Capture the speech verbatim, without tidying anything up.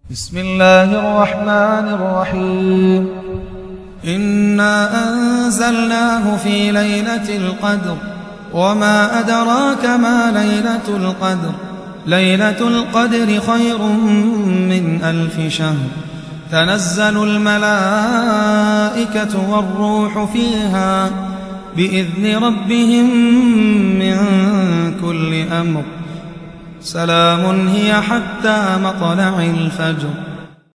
بسم الله الرحمن الرحيم إنا أنزلناه في ليلة القدر وما أدراك ما ليلة القدر ليلة القدر خير من ألف شهر تنزل الملائكة والروح فيها بإذن ربهم من كل أمر سلام هي حتى مطلع الفجر